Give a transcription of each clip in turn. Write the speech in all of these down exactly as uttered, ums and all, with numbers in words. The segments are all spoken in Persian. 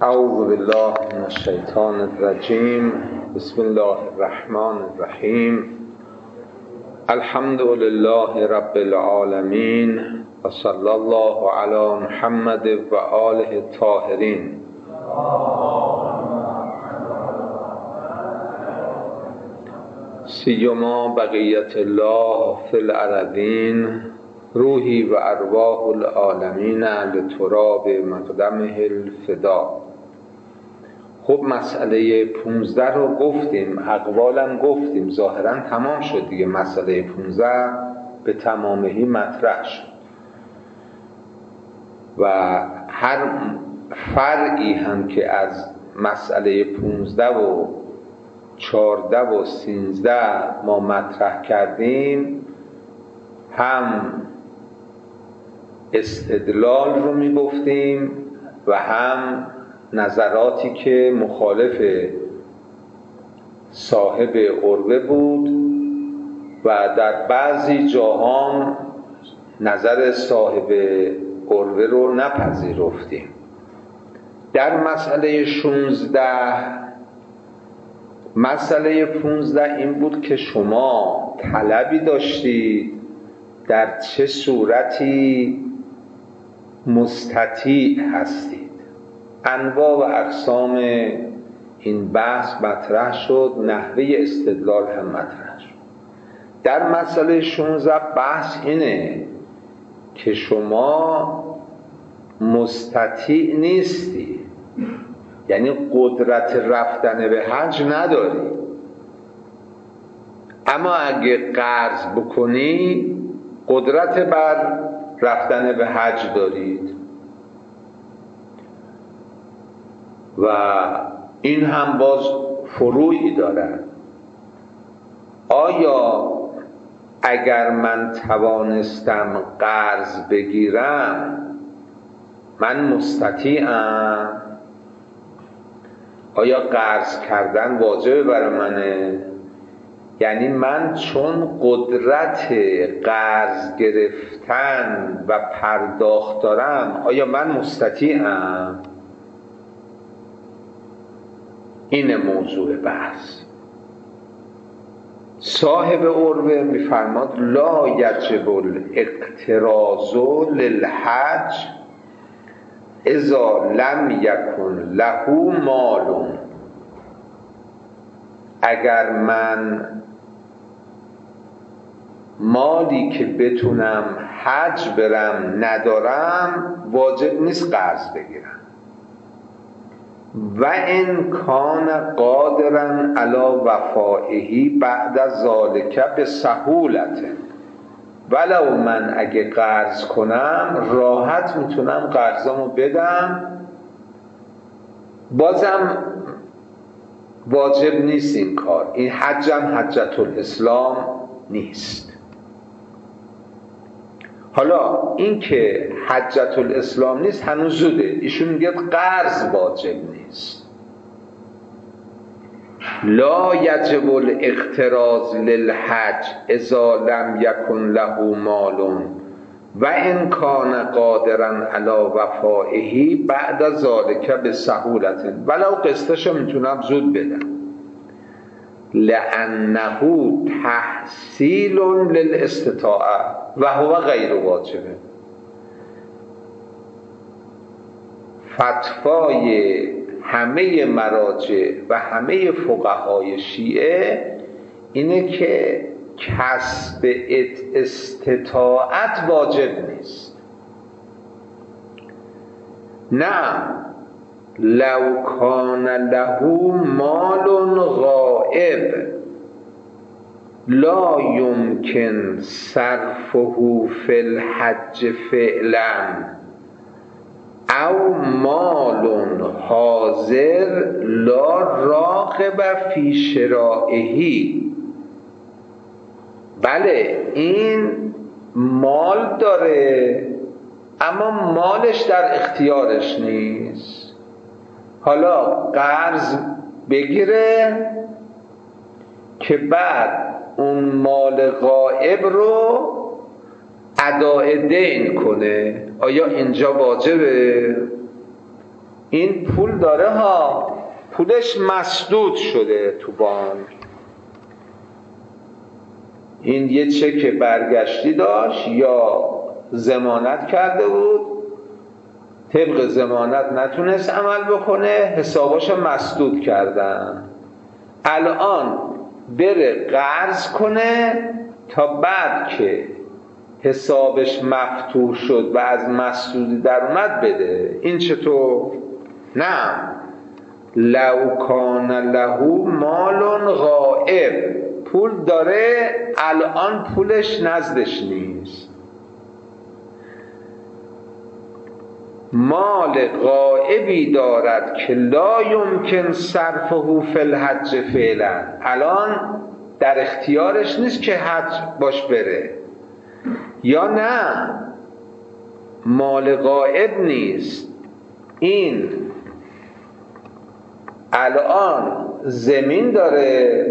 اعوذ بالله من الشیطان الرجیم. بسم الله الرحمن الرحیم. الحمد لله رب العالمین و صلی الله علی محمد و آله الطاهرین. سیما بقیت الله فی الارضین، روحی و ارواح العالمین لتراب مقدمه الفدا. خب مسئله پونزده رو گفتیم، اقوالم گفتیم، ظاهرا تمام شد دیگه. مسئله پونزده به تمامهی مطرح شد و هر فرعی هم که از مسئله پونزده و چارده و سینزده ما مطرح کردیم، هم استدلال رو می گفتیم و هم نظراتی که مخالف صاحب عروه بود و در بعضی جاها نظر صاحب عروه رو نپذیرفتیم. در مسئله شانزده، مسئله پانزده این بود که شما طلبی داشتید در چه صورتی مستطیع هستید. انواع و اقسام این بحث مطرح شد، نحوه استدلال هم مطرح شد. در مسئله شانزده بحث اینه که شما مستطیع نیستی، یعنی قدرت رفتن به حج نداری، اما اگه قرض بکنی قدرت بر رفتن به حج دارید. و این هم باز فروعی دارد. آیا اگر من توانستم قرض بگیرم من مستطیعم؟ آیا قرض کردن واجبه برای منه؟ یعنی من چون قدرت قرض گرفتن و پرداخت دارم، آیا من مستطیعم؟ این موضوع بحث. صاحب عروه میفرماد لا یجب الاقتراض للحج اذا لم یکن له مال. اگر من مالی که بتونم حج برم ندارم، واجب نیست قرض بگیرم. و ان کان قادرا علی وفائه بعد ذلک بسهولت. ولو من اگه قرض کنم راحت میتونم قرضامو بدم، بازم واجب نیست این کار. این حجم حجت الاسلام نیست. حالا این که حجت الاسلام نیست هنوز زوده. ایشون میگه قرض واجب نیست. لا یجب الاقتراض للحج اذا لم یکن له مال و ان کان قادرا علی وفائه بعد ذلک بسهولت. ولو قسطشو میتونم زود بدم، لانه تحصیل للاستطاعه و هو غیر واجبه. فتوای همه مراجع و همه فقهای شیعه اینه که کسب استطاعت واجب نیست. نه، لو کان له مال غائب لا یمکن صرفه فی الحج فعلا او مال حاضر لا راغب فی شرائه. بله، این مال داره اما مالش در اختیارش نیست. حالا قرض بگیره که بعد اون مال غائب رو اداء دین کنه. آیا اینجا واجبه؟ این پول داره ها، پولش مسدود شده تو بانک، این یه چک برگشتی داشت یا ضمانت کرده بود، طبق ضمانت نتونست عمل بکنه، حساباشو مسدود کردن. الان بره قرض کنه تا بعد که حسابش مفتوح شد و از مسدودی در اومد بده. این چطور؟ نه، لو کان له مال غائب، پول داره الان پولش نزدش نیست، مال غائبی دارد که لا یمکن صرفه فی الحج فعلا، الان در اختیارش نیست که حج باش بره. یا نه، مال غائب نیست، این الان زمین داره،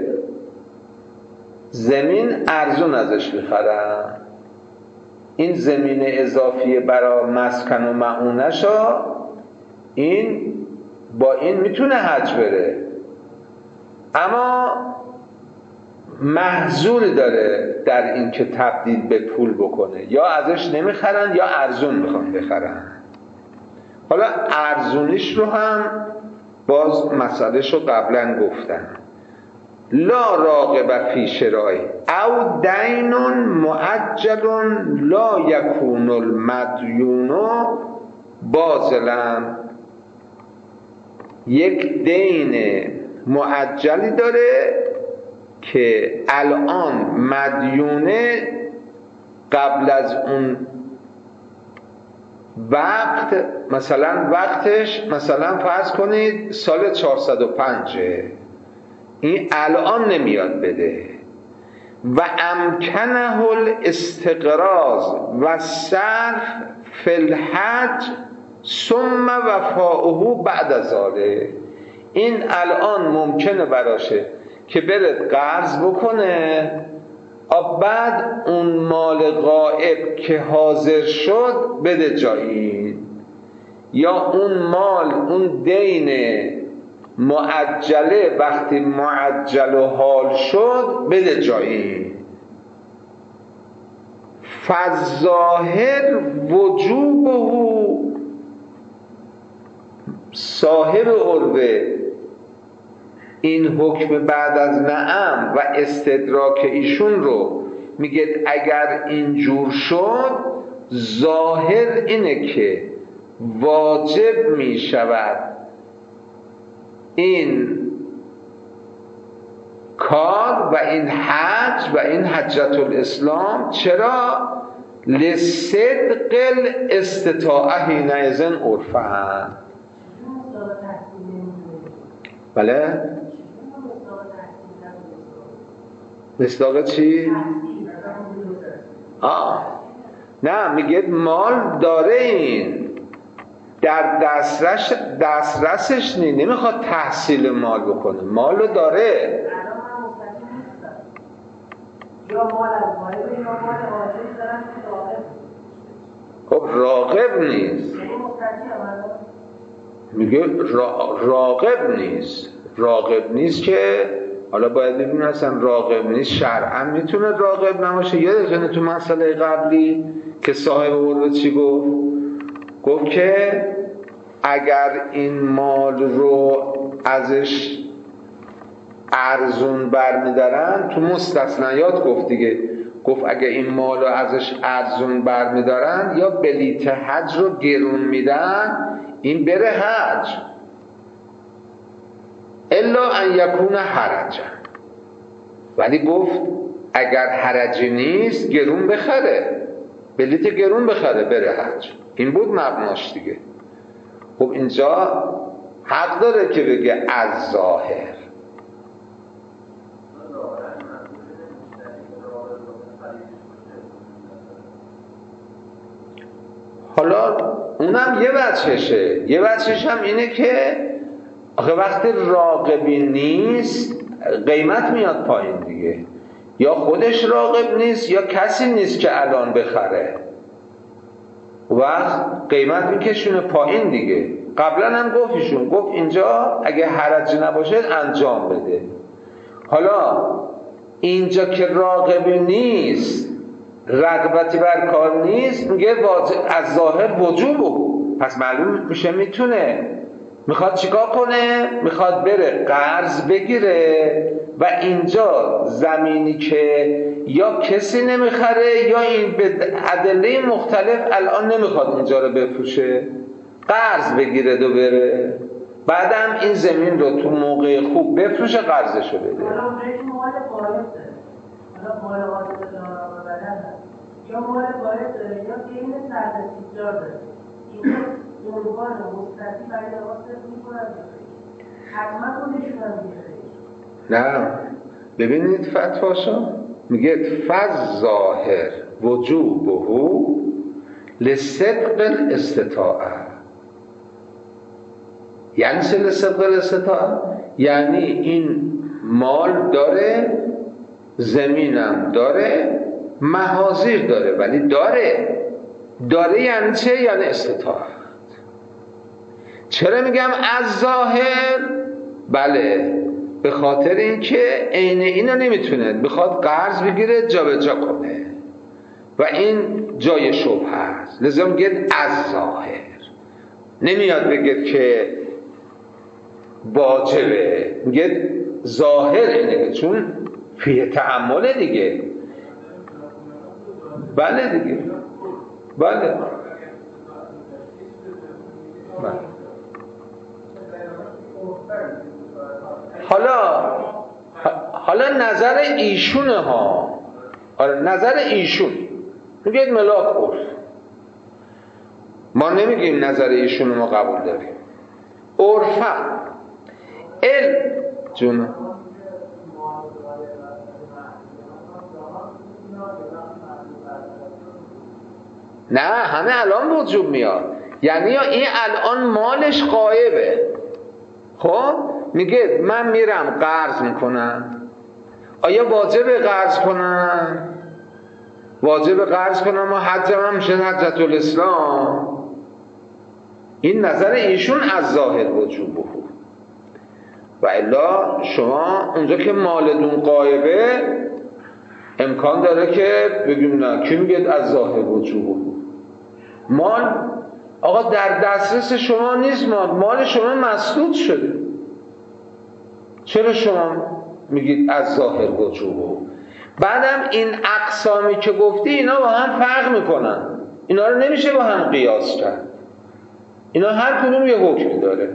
زمین ارزون ازش میخرن، این زمین اضافی برای مسکن و معونشا، این با این میتونه حج بره، اما محظوری داره در این که تبدیل به پول بکنه، یا ازش نمیخرن یا ارزون میخوان بخرن. حالا ارزونیش رو هم باز مسئلهش رو قبلا گفتن. لا راغب فی شرای او دین مؤجل لا یکون المدیون باطلا، یک دین مؤجلی داره که الان مدیونه قبل از اون وقت، مثلا وقتش مثلا فرض کنید سال چهارصد و پنج، این الان نمیاد بده، و امکنه الاستقراض و صرف فی الحج ثم وفاؤه بعد ذلك، این الان ممکنه براشه که بره قرض بکنه، بعد اون مال غائب که حاضر شد بده جایی، یا اون مال، اون دین معجله وقتی معجل و حال شد بده جایی. فالظاهر وجوبه، صاحب عروه این حکم بعد از نعم و استدراک ایشون رو میگه اگر اینجور شد ظاهر اینه که واجب میشود این کار و این حج و این حجت الاسلام. چرا؟ لصدق الاستطاعه حینئذ عرفا. بله؟ مصداق چی؟ آه نه، میگه مال داره، این در دسترس دسترسش نی، نمیخواد تحصیل مال بکنه، مالو داره. خب راغب نیست، میگه را... راغب نیست، راغب نیست که حالا باید ببینیم اصلا راغب نیست شرعا میتونه راغب نماشه. یادتونه تو مسئله قبلی که صاحب عروه چی گفت؟ گفت که اگر این مال رو ازش ارزون برمیدارن، تو مستثنیات گفت دیگه، گفت اگر این مال رو ازش ارزون برمیدارن یا بلیت حج رو گرون میدن، این بره حج، الا ان یکون حرجا. ولی گفت اگر حرجی نیست گرون بخره، بلیت گرون بخره بره حج. این بود مبناش دیگه. خب اینجا حق داره که بگه از ظاهر. حالا اونم یه وجهشه، یه وجهش هم اینه که آخه وقتی راغبی نیست قیمت میاد پایین دیگه، یا خودش راغب نیست یا کسی نیست که الان بخره. و وقت قیمت میکشونه پایین دیگه. قبلا هم گفت ایشون، گفت اینجا اگه حرجی نباشه انجام بده. حالا اینجا که راغبی نیست، رغبتی بر کار نیست، میگه از ظاهر وجوب، پس معلوم میشه میتونه. میخواد چیکار کنه؟ میخواد بره قرض بگیره و اینجا زمینی که یا کسی نمیخره یا این به ادله مختلف الان نمیخواد اینجا رو بفروشه، قرض بگیره دو بره، بعدم این زمین رو تو موقع خوب بفروشه قرضشو بده. حالا اونجایی مال وارد داره، حالا مال وارد داره بدن یا مال وارد داره یا دین سرد تجار داره، اینجا عنوان مستقیم برای واسط میکنن حتما خودشون هم میخوایی. نه ببینید فتواشو میگه فز ظاهر وجوبه لصدق الاستطاعه. یعنی چه لصدق الاستطاعه؟ یعنی این مال داره، زمینم داره، محاذیر داره، ولی داره. داره یعنی چه؟ یعنی استطاعت. چرا میگم از ظاهر؟ بله به خاطر اینکه عین اینو نمیتونه، بخواد قرض بگیره جابجا کنه و این جای شبهه است، لذا میگه از ظاهر. نمیاد بگه که واجبه، میگه ظاهر اینه چون فیه تأمله دیگه. بله دیگه، بله بله. حالا حالا نظر ایشونه ها، حالا نظر ایشون میگه ملاک عرف، ما نمیگیم نظر ایشون ما قبول داریم. عرفا ال جون نه همه الان وجوب میاد، یعنی این الان مالش غایبه. خب میگه من میرم قرض میکنم، آیا واجب قرض کنم؟ واجب قرض کنم و حجم هم میشه حجت الاسلام. این نظر ایشون از ظاهر وجوب بود. و الا شما اونجا که مالتون غایبه امکان داره که بگیم نه، کی میگه از ظاهر وجوب بود؟ مال آقا در دسترس شما نیست، مال مال شما مسدود شده، چرا شما میگید از ظاهر وجوب؟ بعدم این اقسامی که گفتی اینا با هم فرق میکنن، اینا رو نمیشه با هم قیاس کرد، اینا هر کدوم یه حکمی داره.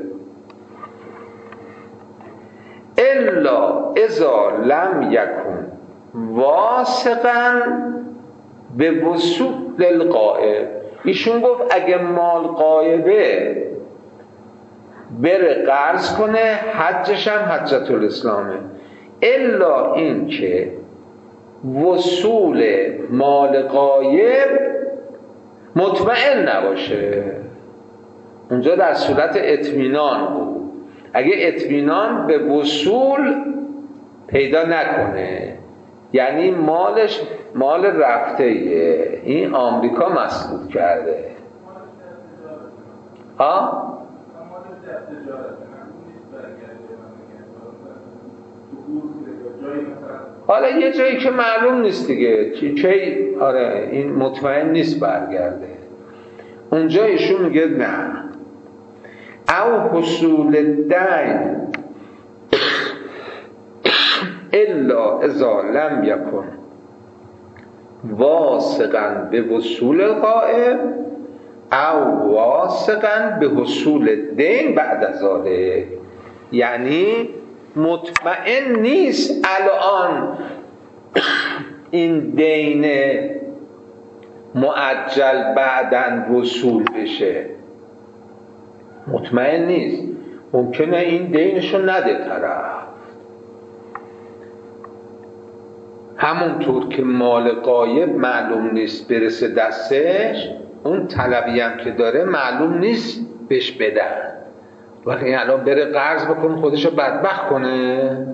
الا اذا لم یکن واثقا به وصول الغائب. ایشون گفت اگه مال غایبه بره قرض کنه، حجش هم حجت الاسلامه، الا این که وصول مال غایب مطمئن نباشه. اونجا در صورت اطمینان بود، اگه اطمینان به وصول پیدا نکنه، یعنی مالش مال رفته ایه. این آمریکا مسدود کرده ها؟ حالا یه جایی که معلوم نیست دیگه چه، آره این مطمئن نیست برگرده، اونجا ایشون میگه نه. او حصول الدین الا اذا لم یکن واثقا به وصول الغائب او واثقا به حصول الدین بعد از ذلک. یعنی مطمئن نیست الان این دین مؤجل بعداً وصول بشه، مطمئن نیست، ممکنه این دینشو نده طرف. همونطور که مال غایب معلوم نیست برسه دستش، اون طلبی هم که داره معلوم نیست بهش بدن، ولی الان بره قرض بکنه خودشو بدبخت کنه.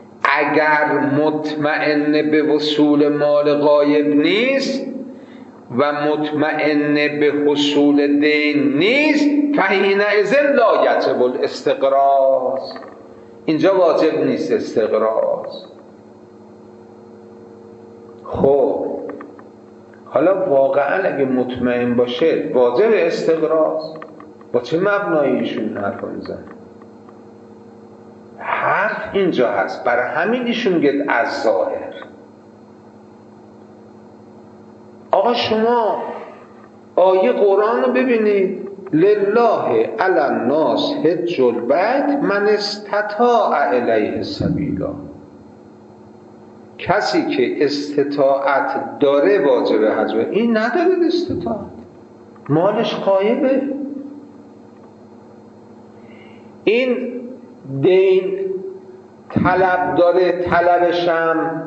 اگر مطمئن به وصول مال غایب نیست و مطمئن به حصول دین نیست، فحینئذ لا یجب الاستقراض. اینجا واجب نیست استقراض. خب حالا واقعا اگه مطمئن باشه واجب استقراض، با چه مبنایی ایشون حرف میزنه؟ حرف اینجا هست، برای همین ایشون میگه از ظاهر. آقا شما آیه قرآن رو ببینید، لله علی الناس حج البیت من استطاع الیه سبیلا. کسی که استطاعت داره واجب حج، این نداره استطاعت، مالش غایبه. این دین طلب داره، طلبشم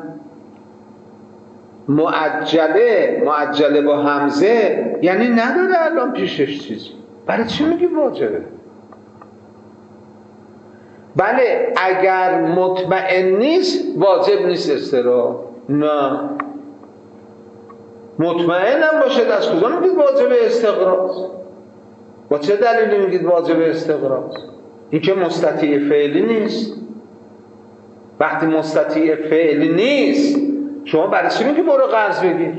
معجله، معجله با همزه، یعنی نداره الان پیشش چیزی، برای چی میگی واجبه؟ بله اگر مطمئن نیست واجب نیست استقراض. نه مطمئنم باشه، از کجا میگید واجب استقراض؟ با چه دلیلی میگید واجب استقراض؟ این که مستطیع فعلی نیست. وقتی مستطیع فعلی نیست شما برای چی میگی برو قرض بگیر؟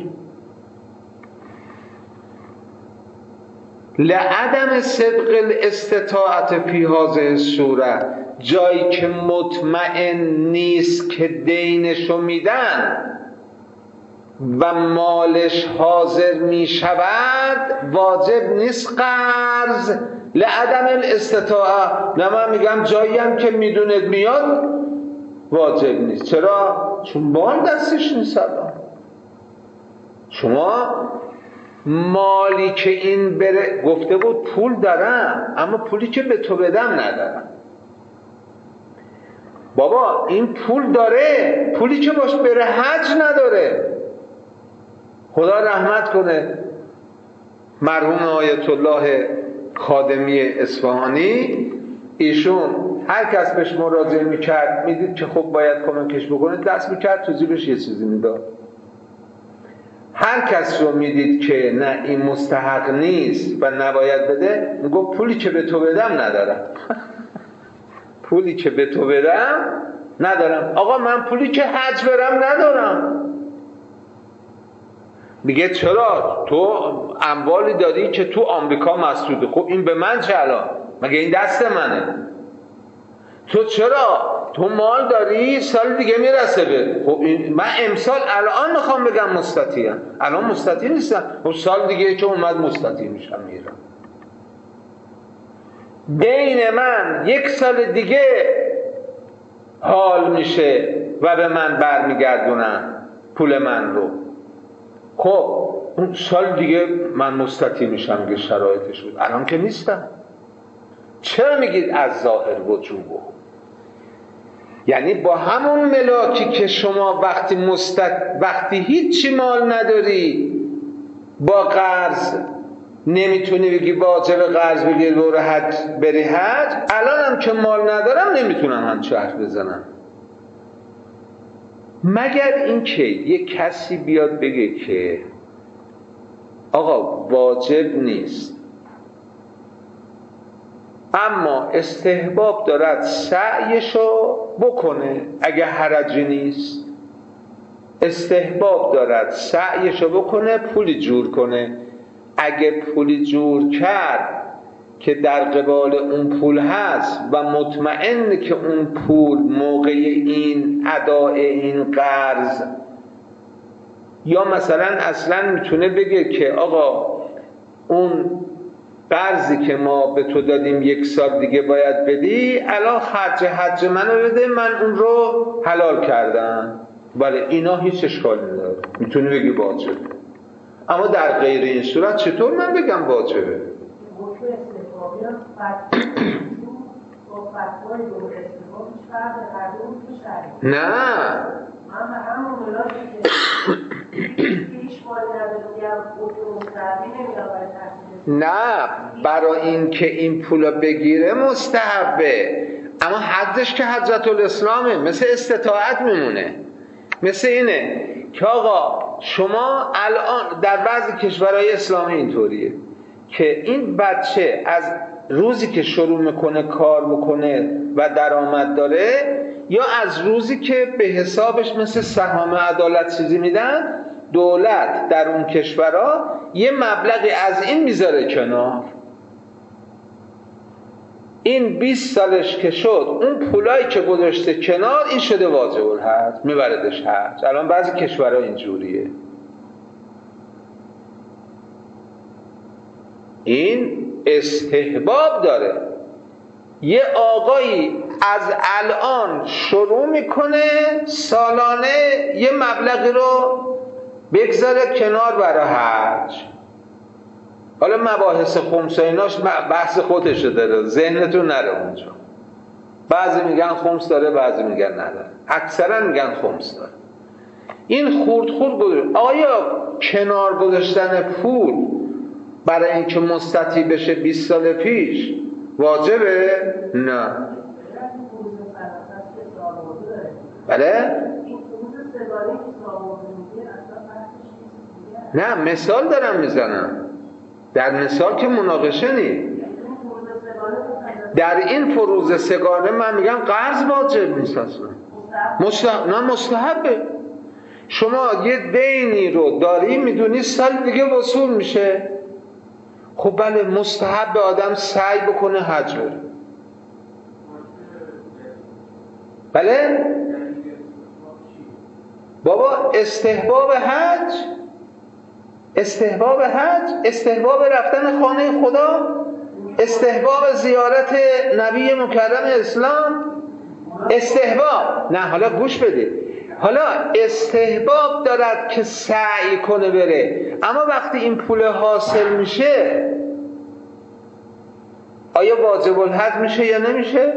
لعدم صدق الاستطاعت فی هذه الصورت، جایی که مطمئن نیست که دینشو میدن و مالش حاضر میشود، واجب نیست قرض. لعدم الاستطاعت، نه من میگم جایی هم که میدونید میاد واجب نیست. چرا؟ چون مال دستش نیست. شما مالی که این بره، گفته بود پول دارم اما پولی که به تو بدم ندارم. بابا این پول داره، پولی که باش بره حج نداره. خدا رحمت کنه مرحوم آیت الله خادمی اصفهانی، ایشون هر کس بهش مراجعه میکرد میدید که خب باید کمکش بکنه، دست میکرد تو جیبش یه چیزی میداد. هر کس رو میدید که نه این مستحق نیست و نباید بده، میگفت پولی که به تو بدم ندارم. پولی که به تو بدم ندارم. آقا من پولی که حج برم ندارم. میگه چرا؟ تو اموالی داری که تو آمریکا مسدوده. خب این به من چه الان؟ مگه این دست منه؟ تو چرا؟ تو مال داری سال دیگه میرسه به. خب این من امسال الان میخوام بگم مستطیعم، الان مستطیع نیستم. خب سال دیگه که اومد مستطیع میشم میرم. دین من یک سال دیگه حال میشه و به من برمیگردونن پول من رو. خب اون سال دیگه من مستطیع میشم که شرایطش بود، الان که نیستم. چرا میگید از ظاهر وجوبه؟ یعنی با همون ملاکی که شما وقتی مستط... وقتی هیچی مال نداری با قرض نمیتونی بگی واجب قرض بگیر برو حج بری حج، الان هم که مال ندارم نمیتونم هم حرف بزنم. مگر اینکه یک کسی بیاد بگه که آقا واجب نیست اما استحباب دارد سعیشو بکنه، اگه حرجی نیست استحباب دارد سعیشو بکنه پولی جور کنه. اگه پولی جور کرد که در قبال اون پول هست و مطمئن که اون پول موقع این اداء این قرض، یا مثلا اصلا میتونه بگه که آقا اون قرضی که ما به تو دادیم یک سال دیگه باید بدی، الان خرج حج منو بده، من اون رو حلال کردم. بله اینا هیچ اشکالی نداره، میتونی بگی واجبه. اما در غیر این صورت چطور من بگم واجبه؟ نه من به همون ملاکی که هیچ مالی ندارم مستحبی نمیدم برای تحصیل. نه برای این که این پولا بگیره مستحبه، اما حدش که حجت الاسلامه، مثل استطاعت میمونه. مثل اینه که آقا شما الان در بعضی کشورهای اسلامی اینطوریه که این بچه از روزی که شروع میکنه کار بکنه و درآمد داره یا از روزی که به حسابش مثل سهام عدالت چیزی میدن، دولت در اون کشورها یه مبلغی از این میذاره کنار. این بیست سالش که شد اون پولایی که گذاشته کنار این شده واجب الحج، میبردش حج. الان بعضی کشورها اینجوریه. این استحباب داره. یه آقایی از الان شروع میکنه سالانه یه مبلغی رو بگذاره کنار برای حج. حالا مباحث خمس و ایناش بحث خودشه داره، ذهنتون نره اونجا. بعضی میگن خمس داره، بعضی میگن نداره، اکثرا میگن خمس داره. این خورد خورد گذاره. آیا کنار گذاشتن پول برای اینکه مستطیع بشه بیست سال پیش واجبه؟ نه. بله؟ نه، مثال دارم میزنم. در مثال که مناقشه نی. در این فروض سگانه من میگم قرض واجب نیست اصلا. مستحب. نه مستحبه. شما یه دینی رو داری میدونی سال دیگه وصول میشه، خب بله مستحب به آدم سعی بکنه حج بره. بله؟ بابا استحباب حج، استحباب حج، استحباب رفتن خانه خدا، استحباب زیارت نبی مکرم اسلام، استحباب. نه حالا گوش بده، حالا استحباب دارد که سعی کنه بره، اما وقتی این پول حاصل میشه آیا واجب الحج میشه یا نمیشه؟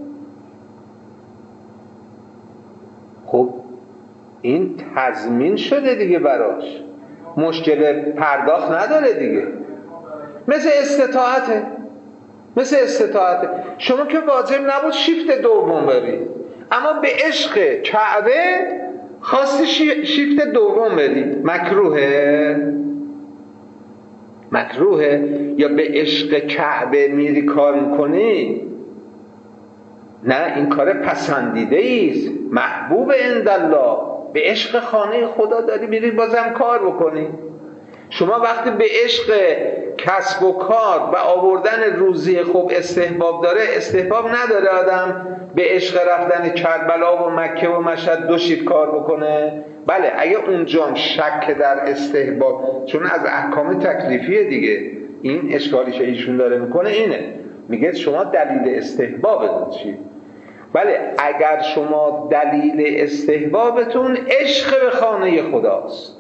خب این تضمین شده دیگه براش، مشکل پرداخت نداره دیگه. مثل استطاعته، مثل استطاعته. شما که واجب نبود شیفت دوم بری، اما به عشق کعبه خواستی شیفت دوم بدی، مکروهه؟ مکروهه؟ یا به عشق کعبه میری کار میکنی؟ نه، این کار پسندیده ایست، محبوب عندالله. به عشق خانه خدا داری میری بازم کار بکنی. شما وقتی به عشق کسب و کار و آوردن روزی خوب استحباب داره، استحباب نداره آدم به عشق رفتن کربلا و مکه و مشهد دو شیفت کار بکنه؟ بله، اگه اونجا شک در استحباب، چون از احکام تکلیفیه دیگه، این اشکالی که ایشون داره میکنه اینه، میگه شما دلیل استحبابتون چی؟ بله، اگر شما دلیل استحبابتون عشق به خانه خداست،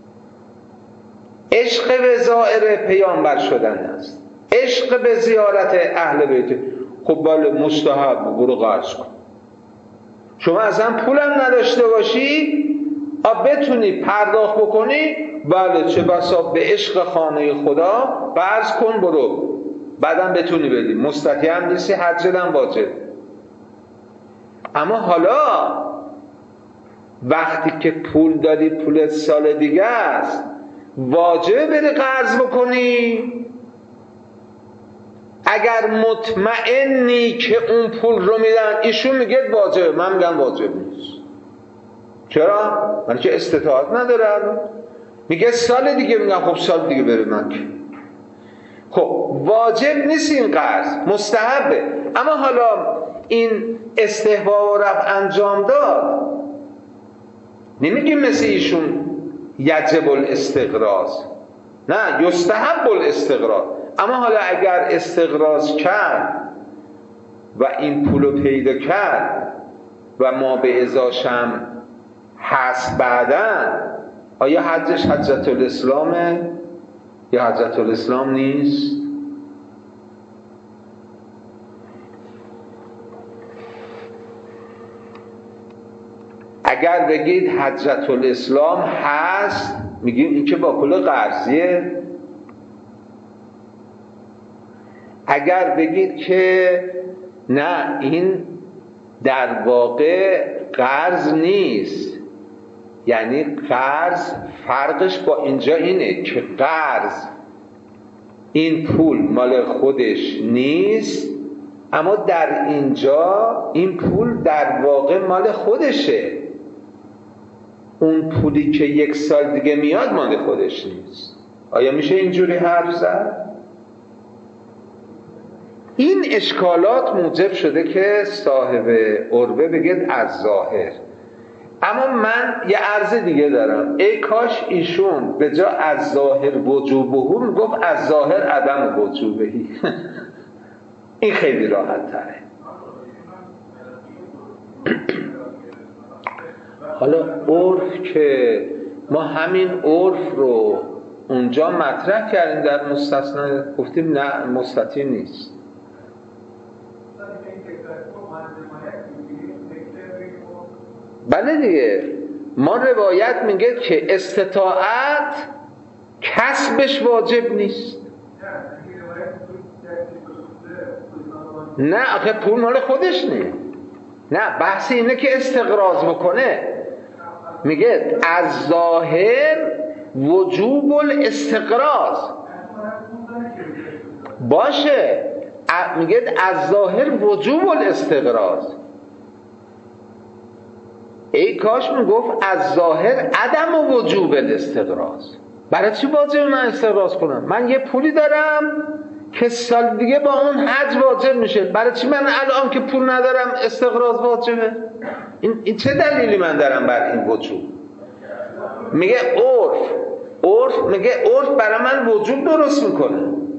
عشق به زائر پیامبر شدن است، عشق به زیارت اهل بیت، خب بله مستحب، برو قرض کن. شما اصلا پولم نداشته باشی آب بتونی پرداخت بکنی، بله چه بسا به عشق خانه خدا قرض کن برو، بعدم بتونی بدی، مستطیع هم نیستی، حج هم واجب. اما حالا وقتی که پول داری، پولت سال دیگه است، واجبه بری قرض بکنی؟ اگر مطمئنی که اون پول رو میدن، ایشون میگه واجبه، من میگم واجب نیست. چرا؟ من که استطاعت ندارم. میگه سال دیگه، میگم خب سال دیگه بره مکه. خب واجب نیست این قرض، مستحبه. اما حالا این استحباب رفت انجام داد، نمیگیم مثل ایشون یجب الاستقراض، نه، یستحب الاستقراض. اما حالا اگر استقراض کرد و این پولو پیدا کرد و ما به ازاشم هست بعدن، آیا حجش حجت الاسلامه یا حجت الاسلام نیست؟ اگر بگید حجت الاسلام هست، میگیم این که با پول قرضیه. اگر بگید که نه، این در واقع قرض نیست، یعنی قرض فرقش با اینجا اینه که قرض این پول مال خودش نیست، اما در اینجا این پول در واقع مال خودشه. اون پولی که یک سال دیگه میاد مال خودش نیست. آیا میشه اینجوری حرف زد؟ این اشکالات موجب شده که صاحب عربه بگید از ظاهر. اما من یه عرض دیگه دارم، ای کاش ایشون به جا از ظاهر وجوبه میگفت از ظاهر عدم وجوبهی. این خیلی راحت تره. حالا عرف که ما همین عرف رو اونجا مطرح کردیم در مستثنا، گفتیم نه مستطیع نیست. بله دیگه، ما روایت میگه که استطاعت کسبش واجب نیست. نه آخه پول مال خودش نیست. نه بحث اینه که استقراض بکنه. میگه از ظاهر وجوب الاستقراض باشه، میگه از ظاهر وجوب الاستقراض. ای کاش میگفت از ظاهر عدم و وجوب الاستقراض. برای چی واجب من استقراض کنم؟ من یه پولی دارم که سال دیگه با اون حج واجب میشه، برای چی من الان که پول ندارم استقراض واجبه؟ این, این چه دلیلی من دارم بر این وجوب؟ میگه عرف عرف میگه عرف برای من وجوب درست میکنه.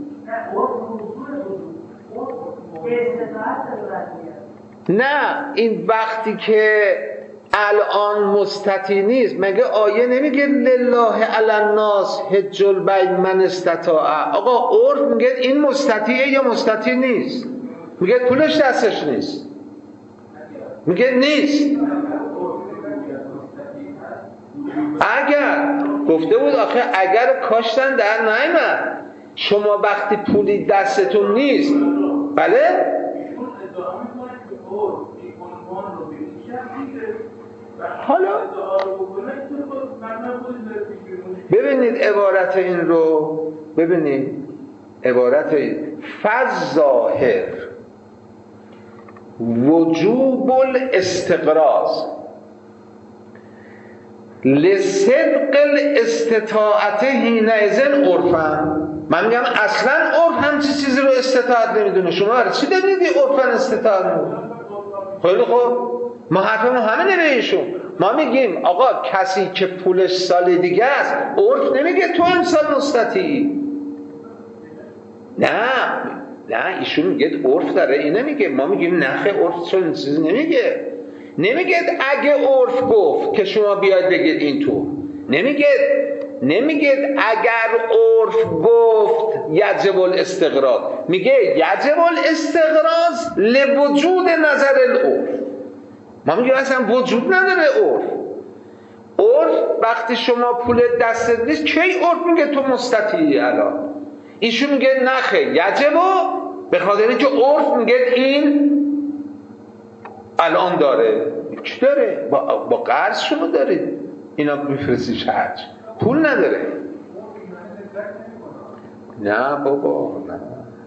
نه این وقتی که الان مستطیع نیست، مگه آیه نمیگه لله علی الناس حج البیت من استطاع؟ آقا عرف میگه این مستطیعه یا مستطیع نیست؟ میگه پولش دستش نیست، میگه نیست. اگر گفته بود آخه اگر کاشتن در نیامد، شما وقتی پولی دستتون نیست، بله؟ حالا ببینید عبارت این رو، ببینید عبارت این فالظاهر وجوب الاستقراض لصدق الاستطاعت حینئذ عرفا. من میگم اصلا عرف همچی چیزی رو استطاعت نمیدونه. شما برای چی دارید عرفا استطاعت نمیدونه؟ خیلی خوب، ما حرفمون همینه به ایشون. ما میگیم آقا کسی که پولش سال دیگه است، عرف نمیگه تو امسال مستطیعی. نه نه ایشون میگه عرف داره، این نمیگه. ما میگیم نخه عرف چون چیزی نمیگه. نمیگه اگه عرف گفت که شما بیاید بگید این تو، نمیگه نمیگه اگر عرف گفت یجب الاستقراض، میگه یجب الاستقراض لوجود نظر العرف. ما میگیم اصلا وجود نداره عرف. عرف وقتی شما پول دستت نیست کی عرف میگه تو مستطیعی الان؟ ایشون میگه نخه یجب، به خاطر اینکه عرف میگه این الان داره. چی داره؟ با, با قرض شما دارید اینا میفرستیش حج، پول نداره. نه بابا نه.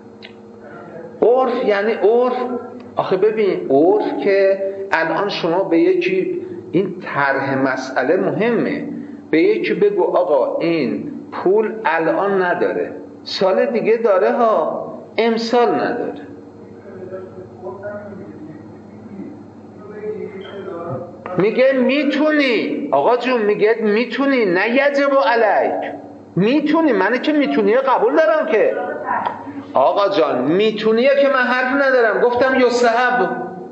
عرف یعنی عرف. آخه ببین عرف که الان شما به یکی این طرح مسئله مهمه، به یکی بگو آقا این پول الان نداره، سال دیگه داره ها، امسال نداره. میگه میتونی آقا جون، میگه میتونی، نه یجب علیک، میتونی. من که میتونی قبول دارم که آقا جان میتونیه که من حرف ندارم، گفتم یستحب.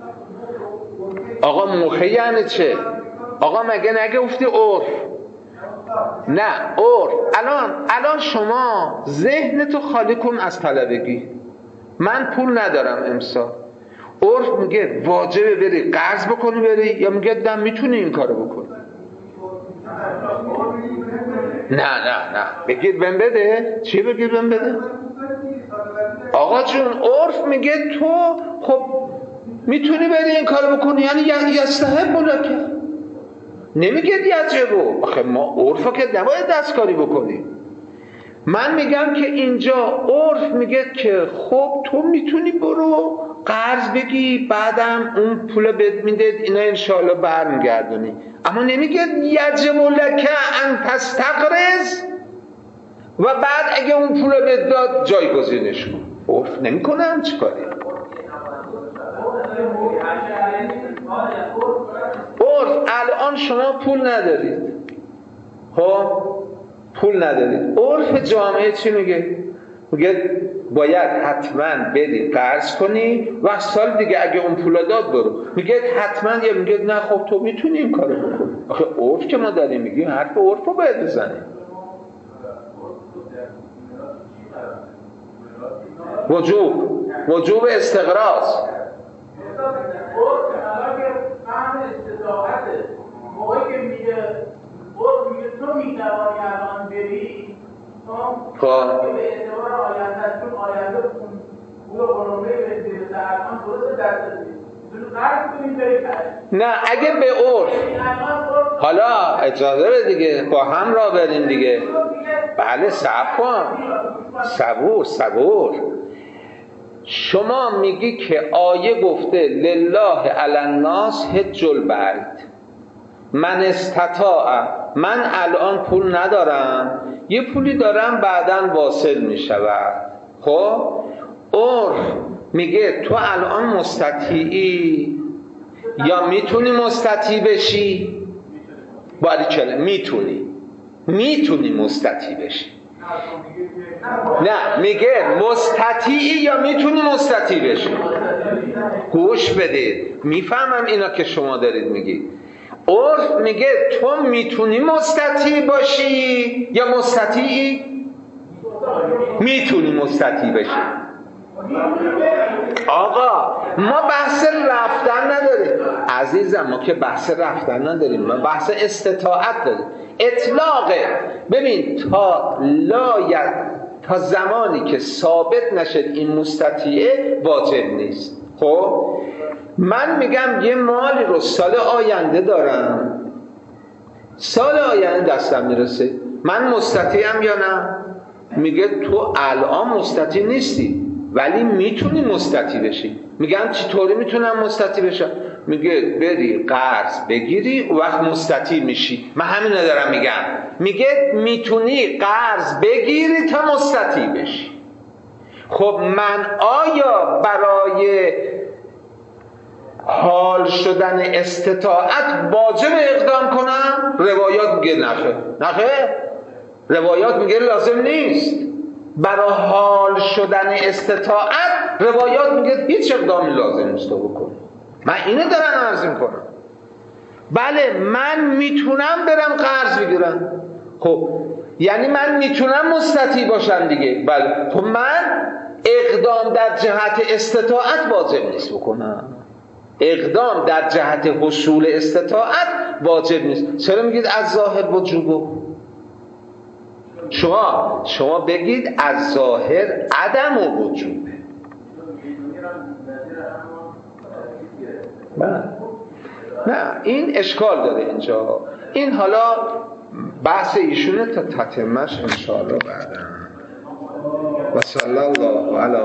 آقا موخه یعنی چه؟ آقا مگه نگه گفتی عرف؟ نه عرف. الان الان شما ذهنتو خالی کن از طلبگی. من پول ندارم امسال، عرف میگه واجبه بری قرض بکنی بری، یا میگه دم میتونی این کارو بکنی؟ نه نه نه بگید بهم بده. چی بگید بهم بده؟ آقا جون عرف میگه تو خب میتونی بری این کارو بکنی، یعنی یستحب لک. نمیگه یجبو. آخه ما عرفا که نباید دستکاری بکنیم. من میگم که اینجا عرف میگه که خب تو میتونی برو قرض بگی، بعدم اون پول بهت میده، اینا انشاءالله برمیگردونی. اما نمیگه یجب لک ان تستقرض و بعد اگه اون پول بهت داد جایگزینش کن. عرف نمیکنم چیکاری؟ عرف الان شما پول ندارید، خب پول ندارید، عرف جامعه چی میگه؟ میگه باید حتما بدی قرض کنی و سال دیگه اگه اون پولا داد برو. میگه حتما، یا میگه نه خب تو میتونی این کارو بکنی. آخه عرف که ما داریم میگیم حرف عرف رو باید بزنیم. وجوب وجوب استقراض موقعی که میگه بود میگه تو میتوانی الان بری، خب به اعتبار آینده، چون آینده پول قانونی بهت در الان درست دست دادی قرض کنیم بری کرد. نه اگه به عرف، حالا اجازه بده دیگه با هم را بریم دیگه. بله صبر کن، صبور صبور. شما میگی که آیه گفته لله علی الناس حج البیت، من استطاع، من الان پول ندارم، یه پولی دارم بعداً واصل میشود. خب عرف میگه تو الان مستطیعی یا میتونی مستطیع بشی؟ باریکلا میتونی، میتونی مستطیع بشی. نه میگه مستطیعی یا میتونی مستطیع بشی. گوش بدید، میفهمم اینا که شما دارید میگید. عرف میگه تو میتونی مستطیع باشی یا مستطیعی؟ میتونی مستطیع بشی. آقا ما بحث رفتن نداریم عزیزم، ما که بحث رفتن نداریم، ما بحث استطاعت داریم. اطلاقه. ببین تا لایت، تا زمانی که ثابت نشد این مستطیعه واجب نیست. خب من میگم یه مالی رو سال آینده دارم، سال آینده دستم میرسه، من مستطیعم یا نه؟ میگه تو الان مستطیع نیستی ولی میتونی مستطیع بشی. میگم چطوری میتونم مستطیع بشم؟ میگه بری قرض بگیری و وقت مستطیع میشی. من همین رو دارم میگم. میگه میتونی قرض بگیری تا مستطیع بشی. خب من آیا برای حال شدن استطاعت واجب اقدام کنم؟ روایات میگه نخه نخه روایات میگه لازم نیست. برای حال شدن استطاعت روایات میگه هیچ اقدامی لازم نیست تو بکنی. من اینو دارم عرض میکنم. بله من میتونم برم قرض بگیرم، خب یعنی من میتونم مستطیع باشم دیگه. بله خب من اقدام در جهت استطاعت واجب نیست بکنم، اقدام در جهت حصول استطاعت واجب نیست. چرا میگید از ظاهر وجوبه؟ شما شما بگید از ظاهر عدم و وجوبه. نه نه این اشکال داره اینجا. این حالا بحث ایشونه تا تتمش انشاءالله بعدا. و صلی الله علی